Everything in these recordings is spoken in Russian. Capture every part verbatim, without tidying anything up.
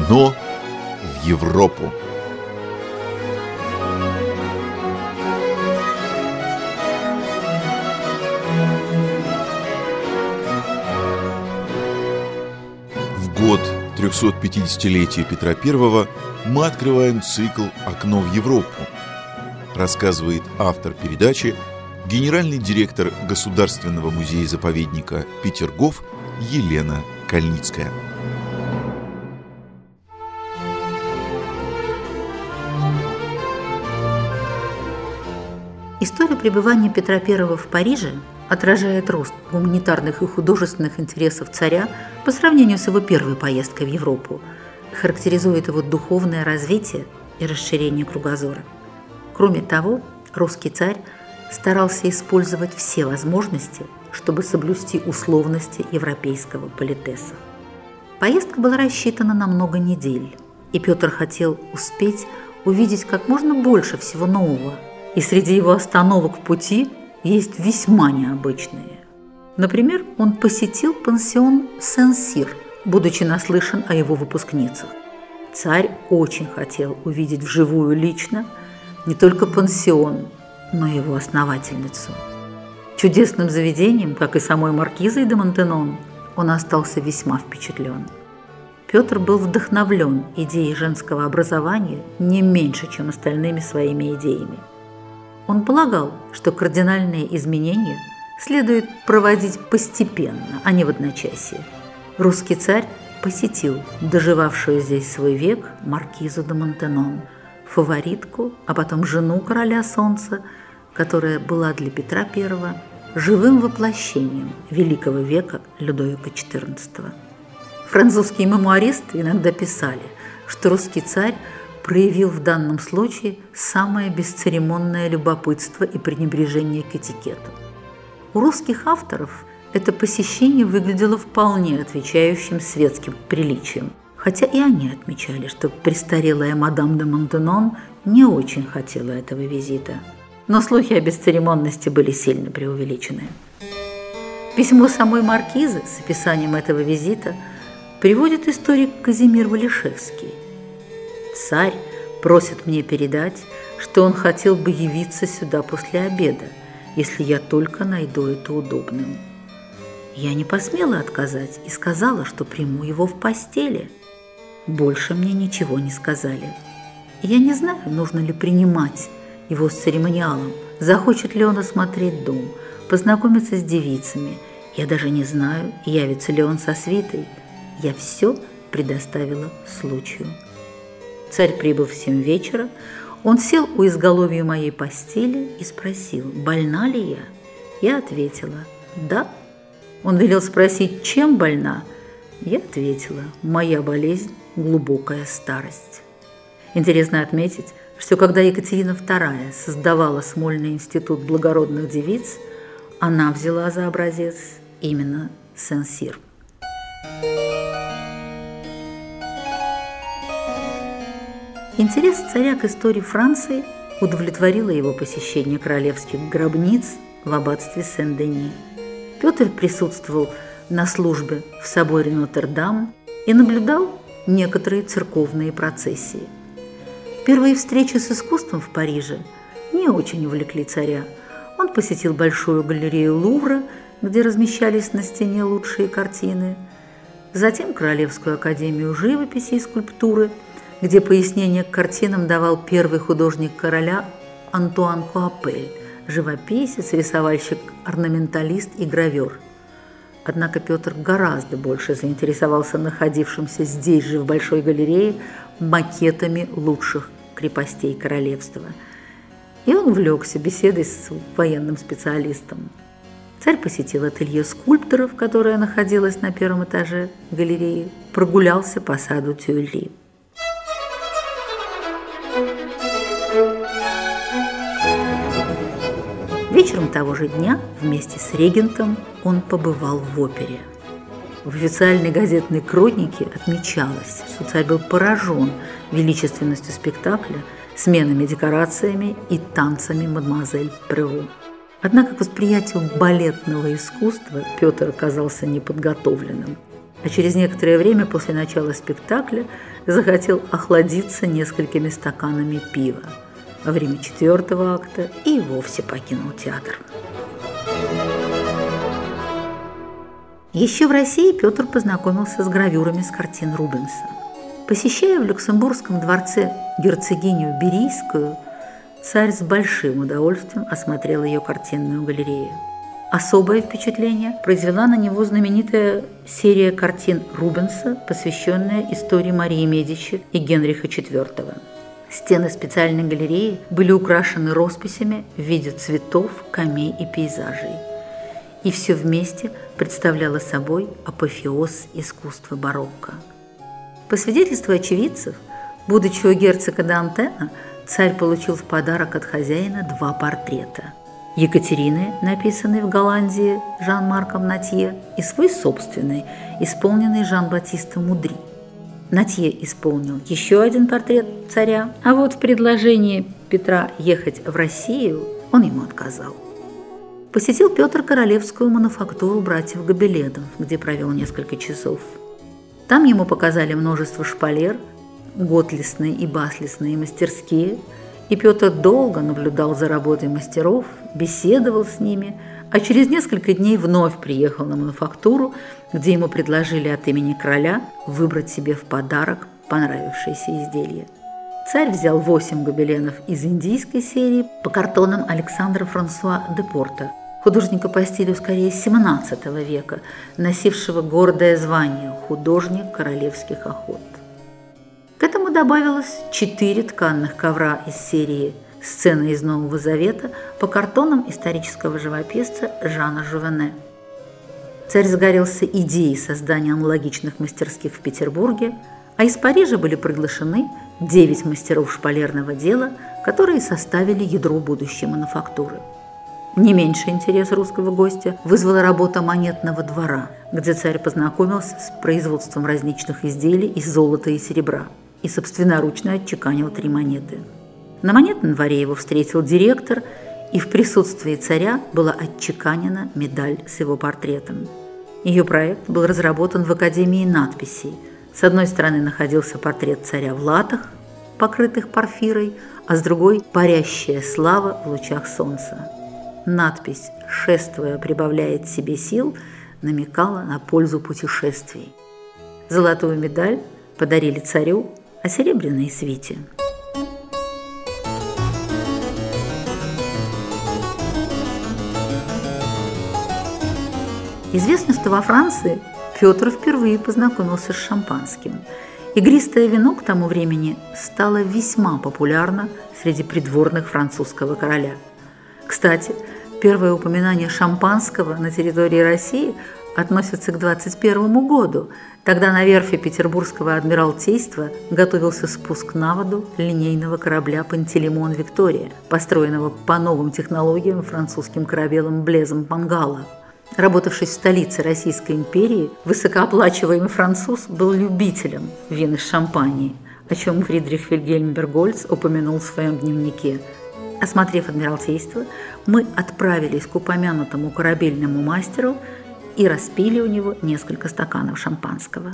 Окно в Европу. В год трехсотпятидесятилетия Петра Первого мы открываем цикл «Окно в Европу», рассказывает автор передачи, генеральный директор Государственного музея-заповедника Петергоф Елена Кальницкая. История пребывания Петра Первого в Париже отражает рост гуманитарных и художественных интересов царя по сравнению с его первой поездкой в Европу, характеризует его духовное развитие и расширение кругозора. Кроме того, русский царь старался использовать все возможности, чтобы соблюсти условности европейского политеса. Поездка была рассчитана на много недель, и Петр хотел успеть увидеть как можно больше всего нового, и среди его остановок в пути есть весьма необычные. Например, он посетил пансион Сен-Сир, будучи наслышан о его выпускницах. Царь очень хотел увидеть вживую лично не только пансион, но и его основательницу. Чудесным заведением, как и самой маркизой де Монтенон, он остался весьма впечатлен. Петр был вдохновлен идеей женского образования не меньше, чем остальными своими идеями. Он полагал, что кардинальные изменения следует проводить постепенно, а не в одночасье. Русский царь посетил доживавшую здесь свой век маркизу де Монтенон, фаворитку, а потом жену короля солнца, которая была для Петра Первого живым воплощением великого века Людовика четырнадцатого. Французские мемуаристы иногда писали, что русский царь проявил в данном случае самое бесцеремонное любопытство и пренебрежение к этикету. У русских авторов это посещение выглядело вполне отвечающим светским приличиям, хотя и они отмечали, что престарелая мадам де Монтенон не очень хотела этого визита. Но слухи о бесцеремонности были сильно преувеличены. Письмо самой маркизы с описанием этого визита приводит историк Казимир Валишевский. «Царь просит мне передать, что он хотел бы явиться сюда после обеда, если я только найду это удобным. Я не посмела отказать и сказала, что приму его в постели. Больше мне ничего не сказали. Я не знаю, нужно ли принимать его с церемониалом, захочет ли он осмотреть дом, познакомиться с девицами. Я даже не знаю, явится ли он со свитой. Я все предоставила случаю». Царь прибыл в семь вечера, он сел у изголовья моей постели и спросил, больна ли я. Я ответила, да. Он велел спросить, чем больна. Я ответила, моя болезнь – глубокая старость. Интересно отметить, что когда Екатерина Вторая создавала Смольный институт благородных девиц, она взяла за образец именно Сен-Сир. Интерес царя к истории Франции удовлетворило его посещение королевских гробниц в аббатстве Сен-Дени. Петр присутствовал на службе в соборе Нотр-Дам и наблюдал некоторые церковные процессии. Первые встречи с искусством в Париже не очень увлекли царя. Он посетил большую галерею Лувра, где размещались на стене лучшие картины, затем Королевскую академию живописи и скульптуры, где пояснение к картинам давал первый художник короля Антуан Куапель, живописец, рисовальщик, орнаменталист и гравер. Однако Петр гораздо больше заинтересовался находившимся здесь же в Большой галерее макетами лучших крепостей королевства. И он увлекся беседой с военным специалистом. Царь посетил ателье скульпторов, которое находилось на первом этаже галереи, прогулялся по саду Тюильри. Вечером того же дня вместе с регентом он побывал в опере. В официальной газетной хронике отмечалось, что царь был поражен величественностью спектакля, сменными декорациями и танцами мадемуазель Прево. Однако к восприятию балетного искусства Петр оказался неподготовленным. а через некоторое время после начала спектакля захотел охладиться несколькими стаканами пива. Во время четвертого акта и вовсе покинул театр. Еще в России Петр познакомился с гравюрами с картин Рубенса. Посещая в Люксембургском дворце герцогиню Берийскую, царь с большим удовольствием осмотрел ее картинную галерею. Особое впечатление произвела на него знаменитая серия картин Рубенса, посвященная истории Марии Медичи и Генриха четвёртого. Стены специальной галереи были украшены росписями в виде цветов, камей и пейзажей. И все вместе представляло собой апофеоз искусства барокко. По свидетельству очевидцев, будучи у герцога д'Антена, царь получил в подарок от хозяина два портрета – Екатерины, написанный в Голландии Жан-Марком Натье, и свой собственный, исполненный Жан-Батистом Мудри. Натье исполнил еще один портрет царя, а вот в предложении Петра ехать в Россию он ему отказал. Посетил Петр королевскую мануфактуру братьев Гобеледов, где провел несколько часов. Там ему показали множество шпалер, готлисные и баслисные мастерские, и Петр долго наблюдал за работой мастеров, беседовал с ними, а через несколько дней вновь приехал на мануфактуру, где ему предложили от имени короля выбрать себе в подарок понравившееся изделие. Царь взял восемь гобеленов из индийской серии по картонам Александра Франсуа де Порта, художника по стилю скорее семнадцатого века, носившего гордое звание «художник королевских охот». К этому добавилось четыре тканных ковра из серии «Сцены из Нового Завета» по картонам исторического живописца Жана Жувене. Царь загорелся идеей создания аналогичных мастерских в Петербурге, а из Парижа были приглашены девять мастеров шпалерного дела, которые составили ядро будущей мануфактуры. Не меньше интерес русского гостя вызвала работа монетного двора, где царь познакомился с производством различных изделий из золота и серебра и собственноручно отчеканил три монеты. На монетном дворе его встретил директор, и в присутствии царя была отчеканена медаль с его портретом. Ее проект был разработан в Академии надписей. С одной стороны находился портрет царя в латах, покрытых порфирой, а с другой – парящая слава в лучах солнца. Надпись «Шествуя прибавляет себе сил» намекала на пользу путешествий. Золотую медаль подарили царю, а серебряные – свите. Известно, что во Франции Петр впервые познакомился с шампанским. Игристое вино к тому времени стало весьма популярно среди придворных французского короля. Кстати, первое упоминание шампанского на территории России относится к двадцать первому году. Тогда на верфи Петербургского адмиралтейства готовился спуск на воду линейного корабля «Пантелеймон Виктория», построенного по новым технологиям французским корабелом Блезом Пангала. Работавший в столице Российской империи, высокооплачиваемый француз был любителем вин из Шампании, о чем Фридрих Вильгельм Бергольц упомянул в своем дневнике. Осмотрев адмиралтейство, мы отправились к упомянутому корабельному мастеру и распили у него несколько стаканов шампанского.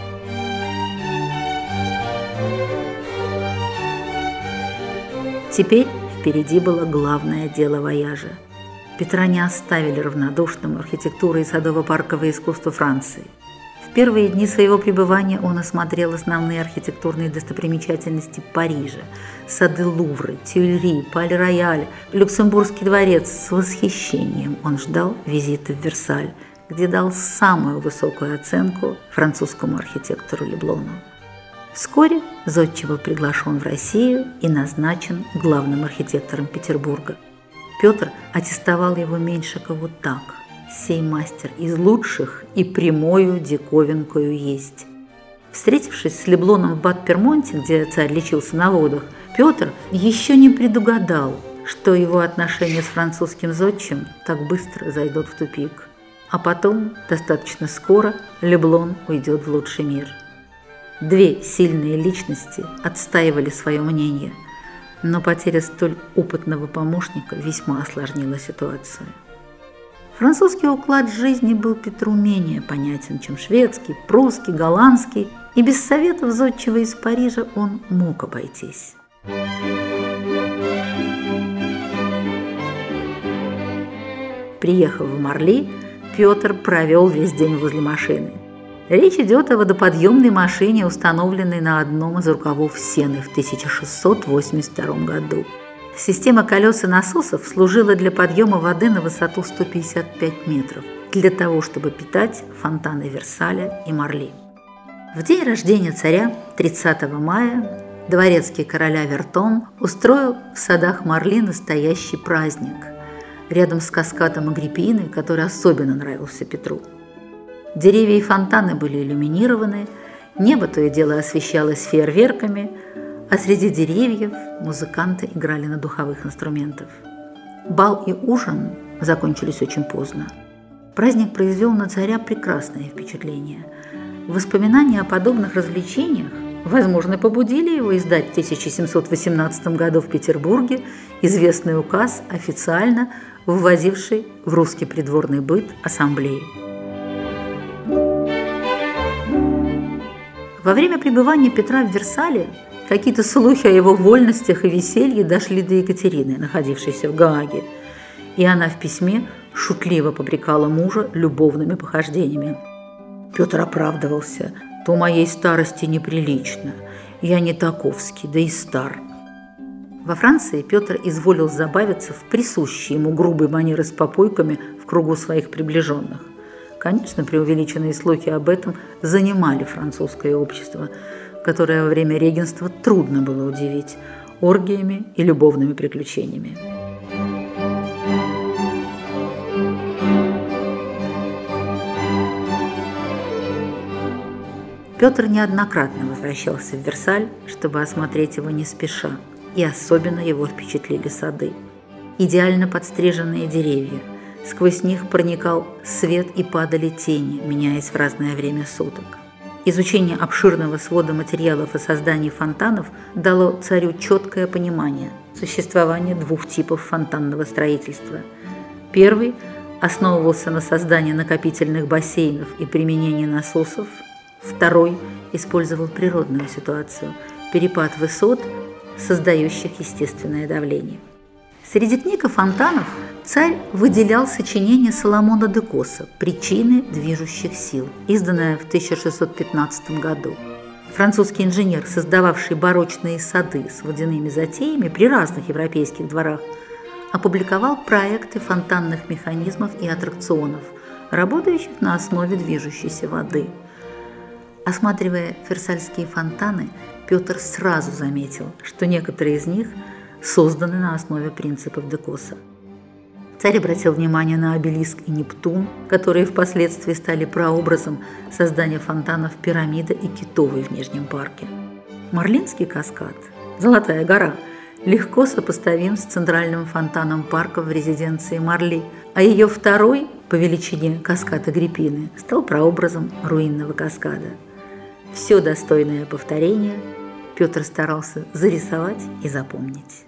Теперь впереди было главное дело вояжа. Петра не оставили равнодушным архитектура и садово-парковое искусство Франции. В первые дни своего пребывания он осмотрел основные архитектурные достопримечательности Парижа: сады Лувра, Тюильри, Пале-Рояль, Люксембургский дворец. С восхищением он ждал визита в Версаль, где дал самую высокую оценку французскому архитектору Леблону. Вскоре Зодчий был приглашен в Россию и назначен главным архитектором Петербурга. Петр аттестовал его Меньшикову так: «Сей мастер из лучших и прямою диковинкою есть». Встретившись с Леблоном в Бад-Пермонте, где царь лечился на водах, Петр еще не предугадал, что его отношения с французским зодчим так быстро зайдут в тупик. А потом, достаточно скоро, Леблон уйдет в лучший мир. Две сильные личности отстаивали свое мнение, но потеря столь опытного помощника весьма осложнила ситуацию. Французский уклад жизни был Петру менее понятен, чем шведский, прусский, голландский, и без советов зодчего из Парижа он мог обойтись. Приехав в Марли, Петр провел весь день возле машины. Речь идет о водоподъемной машине, установленной на одном из рукавов Сены в тысяча шестьсот восемьдесят втором году. Система колес и насосов служила для подъема воды на высоту сто пятьдесят пять метров, для того, чтобы питать фонтаны Версаля и Марли. В день рождения царя, тридцатого мая, дворецкий короля Вертон устроил в садах Марли настоящий праздник, рядом с каскадом Агриппины, который особенно нравился Петру. Деревья и фонтаны были иллюминированы, небо то и дело освещалось фейерверками, а среди деревьев музыканты играли на духовых инструментах. Бал и ужин закончились очень поздно. Праздник произвел на царя прекрасное впечатление. Воспоминания о подобных развлечениях, возможно, побудили его издать в тысяча семьсот восемнадцатом году в Петербурге известный указ, официально вводивший в русский придворный быт ассамблею. Во время пребывания Петра в Версале какие-то слухи о его вольностях и веселье дошли до Екатерины, находившейся в Гааге, и она в письме шутливо попрекала мужа любовными похождениями. Петр оправдывался: «То моей старости неприлично, я не таковский, да и стар». Во Франции Петр изволил забавиться в присущие ему грубой манеры с попойками в кругу своих приближенных. Конечно, преувеличенные слухи об этом занимали французское общество, которое во время регенства трудно было удивить оргиями и любовными приключениями. Петр неоднократно возвращался в Версаль, чтобы осмотреть его не спеша, и особенно его впечатлили сады. Идеально подстриженные деревья, сквозь них проникал свет и падали тени, меняясь в разное время суток. Изучение обширного свода материалов и создание фонтанов дало царю четкое понимание существования двух типов фонтанного строительства. Первый основывался на создании накопительных бассейнов и применении насосов. Второй использовал природную ситуацию – перепад высот, создающих естественное давление. Среди книг о фонтанах царь выделял сочинение Соломона де Коса «Причины движущих сил», изданное в тысяча шестьсот пятнадцатом году. Французский инженер, создававший барочные сады с водяными затеями при разных европейских дворах, опубликовал проекты фонтанных механизмов и аттракционов, работающих на основе движущейся воды. Осматривая версальские фонтаны, Петр сразу заметил, что некоторые из них созданы на основе принципов де Коса. Царь обратил внимание на обелиск и Нептун, которые впоследствии стали прообразом создания фонтанов Пирамида и Китовой в Нижнем парке. Марлинский каскад, Золотая гора, легко сопоставим с центральным фонтаном парка в резиденции Марли, а ее второй по величине каскад Агриппины стал прообразом руинного каскада. Все достойное повторение Петр старался зарисовать и запомнить.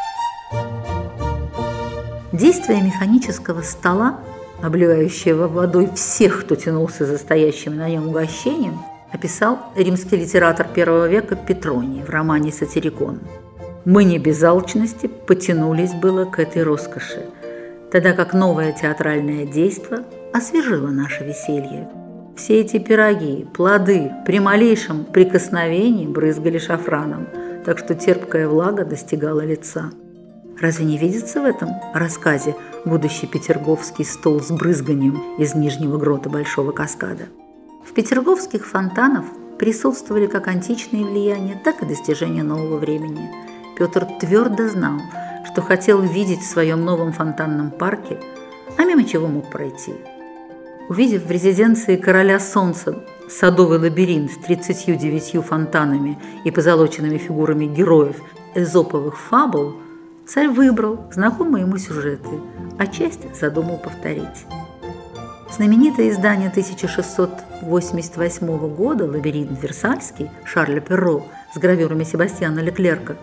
Действие механического стола, обливающего водой всех, кто тянулся за стоящим на нем угощением, описал римский литератор первого века Петроний в романе «Сатирикон». «Мы не без алчности потянулись было к этой роскоши, тогда как новое театральное действо освежило наше веселье. Все эти пироги, плоды при малейшем прикосновении брызгали шафраном, так что терпкая влага достигала лица». Разве не видится в этом рассказе будущий петерговский стол с брызганием из нижнего грота Большого каскада? В петерговских фонтанах присутствовали как античные влияния, так и достижения нового времени. Петр твердо знал, что хотел видеть в своем новом фонтанном парке, а мимо чего мог пройти. Увидев в резиденции короля солнца садовый лабиринт с тридцатью девятью фонтанами и позолоченными фигурами героев эзоповых фабул, царь выбрал знакомые ему сюжеты, а часть задумал повторить. Знаменитое издание тысяча шестьсот восемьдесят восьмого года «Лабиринт Версальский» Шарля Перро с гравюрами Себастьяна Леклерка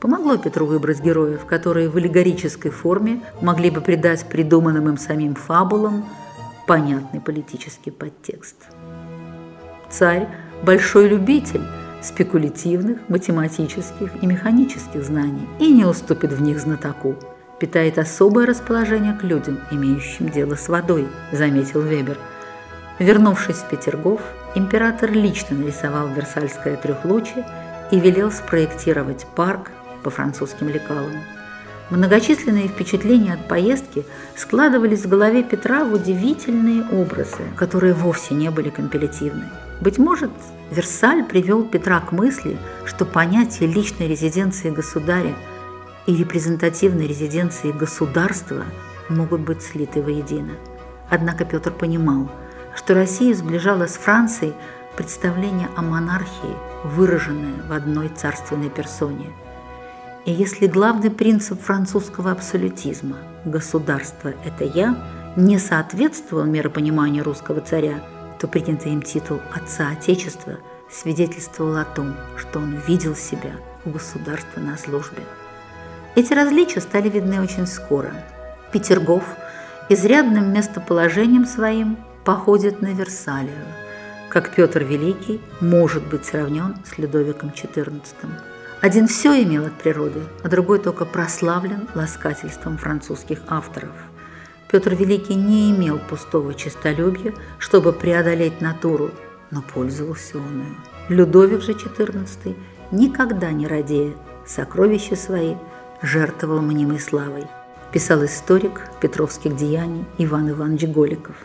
помогло Петру выбрать героев, которые в аллегорической форме могли бы придать придуманным им самим фабулам понятный политический подтекст. Царь – большой любитель спекулятивных, математических и механических знаний и не уступит в них знатоку. Питает особое расположение к людям, имеющим дело с водой, заметил Вебер. Вернувшись в Петергоф, император лично нарисовал Версальское трехлучие и велел спроектировать парк по французским лекалам. Многочисленные впечатления от поездки складывались в голове Петра в удивительные образы, которые вовсе не были компилятивны. Быть может, Версаль привел Петра к мысли, что понятия личной резиденции государя и репрезентативной резиденции государства могут быть слиты воедино. Однако Петр понимал, что Россию сближало с Францией представление о монархии, выраженное в одной царственной персоне. И если главный принцип французского абсолютизма «государство – это я» не соответствовал миропониманию русского царя, то принятый им титул «Отца Отечества» свидетельствовал о том, что он видел себя у государства на службе. Эти различия стали видны очень скоро. Петергоф изрядным местоположением своим походит на Версалию, как Петр Великий может быть сравнен с Людовиком четырнадцатым. Один все имел от природы, а другой только прославлен ласкательством французских авторов. Петр Великий не имел пустого честолюбия, чтобы преодолеть натуру, но пользовался оною. Людовик же четырнадцатый, никогда не радея сокровища свои, жертвовал мнимой славой, писал историк петровских деяний Иван Иванович Голиков.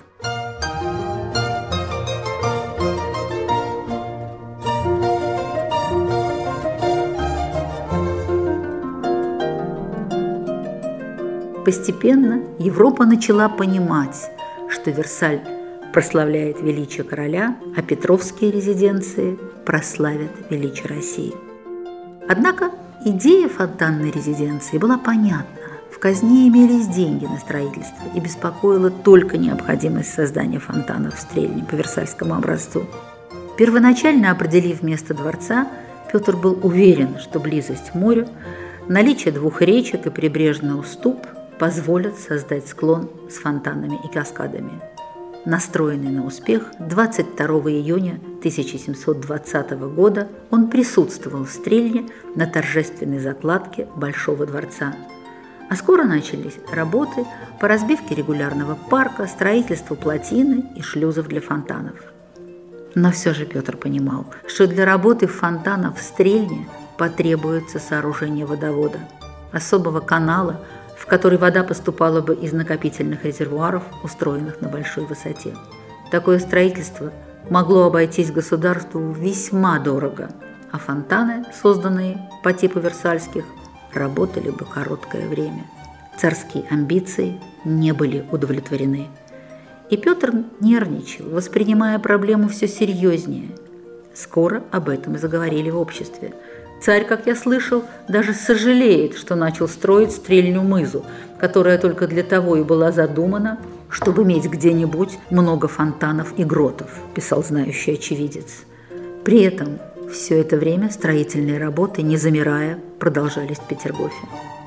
Постепенно Европа начала понимать, что Версаль прославляет величие короля, а петровские резиденции прославят величие России. Однако идея фонтанной резиденции была понятна. В казне имелись деньги на строительство и беспокоила только необходимость создания фонтанов в Стрельне по Версальскому образцу. Первоначально определив место дворца, Петр был уверен, что близость к морю, наличие двух речек и прибрежный уступ позволят создать склон с фонтанами и каскадами. Настроенный на успех, двадцать второго июня тысяча семьсот двадцатого года он присутствовал в Стрельне на торжественной закладке Большого дворца. А скоро начались работы по разбивке регулярного парка, строительству плотины и шлюзов для фонтанов. Но все же Петр понимал, что для работы фонтанов в Стрельне потребуется сооружение водовода, особого канала, в который вода поступала бы из накопительных резервуаров, устроенных на большой высоте. Такое строительство могло обойтись государству весьма дорого, а фонтаны, созданные по типу Версальских, работали бы короткое время. Царские амбиции не были удовлетворены. И Петр нервничал, воспринимая проблему все серьезнее. Скоро об этом и заговорили в обществе. Царь, как я слышал, даже сожалеет, что начал строить Стрельню мызу, которая только для того и была задумана, чтобы иметь где-нибудь много фонтанов и гротов, писал знающий очевидец. При этом все это время строительные работы, не замирая, продолжались в Петергофе.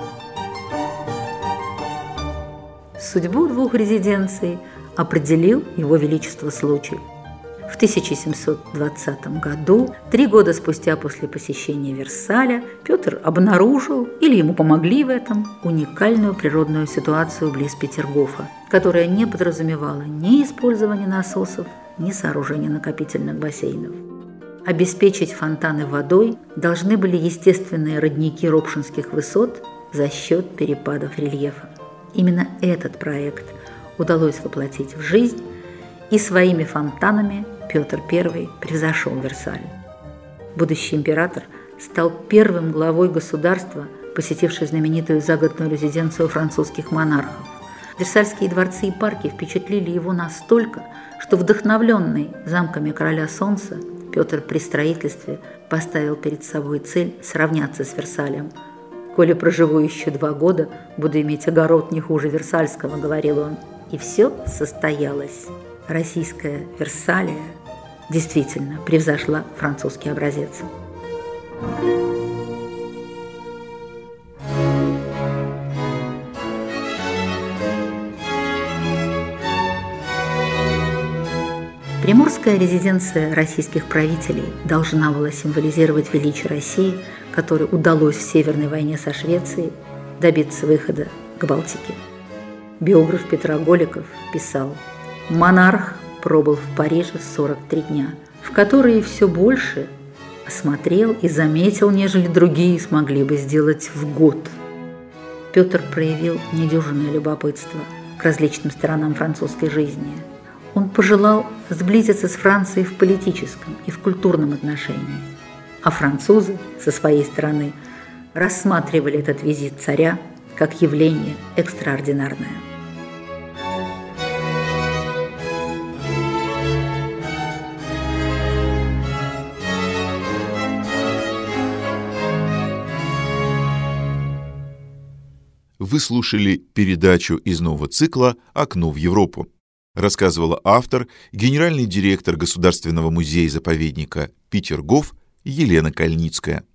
Судьбу двух резиденций определил Его Величество случай. В тысяча семьсот двадцатом году, три года спустя после посещения Версаля, Петр обнаружил, или ему помогли в этом, уникальную природную ситуацию близ Петергофа, которая не подразумевала ни использования насосов, ни сооружения накопительных бассейнов. Обеспечить фонтаны водой должны были естественные родники Ропшинских высот за счет перепадов рельефа. Именно этот проект удалось воплотить в жизнь, и своими фонтанами Петр Первый превзошел Версаль. Будущий император стал первым главой государства, посетивший знаменитую загородную резиденцию французских монархов. Версальские дворцы и парки впечатлили его настолько, что, вдохновленный замками короля Солнца, Петр при строительстве поставил перед собой цель сравняться с Версалем. «Коли проживу еще два года, буду иметь огород не хуже Версальского», — говорил он. И все состоялось. Российская Версалия действительно превзошла французский образец. Приморская резиденция российских правителей должна была символизировать величие России, которой удалось в Северной войне со Швецией добиться выхода к Балтике. Биограф Петра Голиков писал: «Монарх пробыл в Париже сорок три дня, в которые все больше осмотрел и заметил, нежели другие смогли бы сделать в год». Петр проявил недюжинное любопытство к различным сторонам французской жизни. Он пожелал сблизиться с Францией в политическом и в культурном отношении, а французы, со своей стороны, рассматривали этот визит царя как явление экстраординарное. Вы слушали передачу из нового цикла «Окно в Европу». Рассказывала автор, генеральный директор Государственного музея-заповедника Петергоф Елена Кальницкая.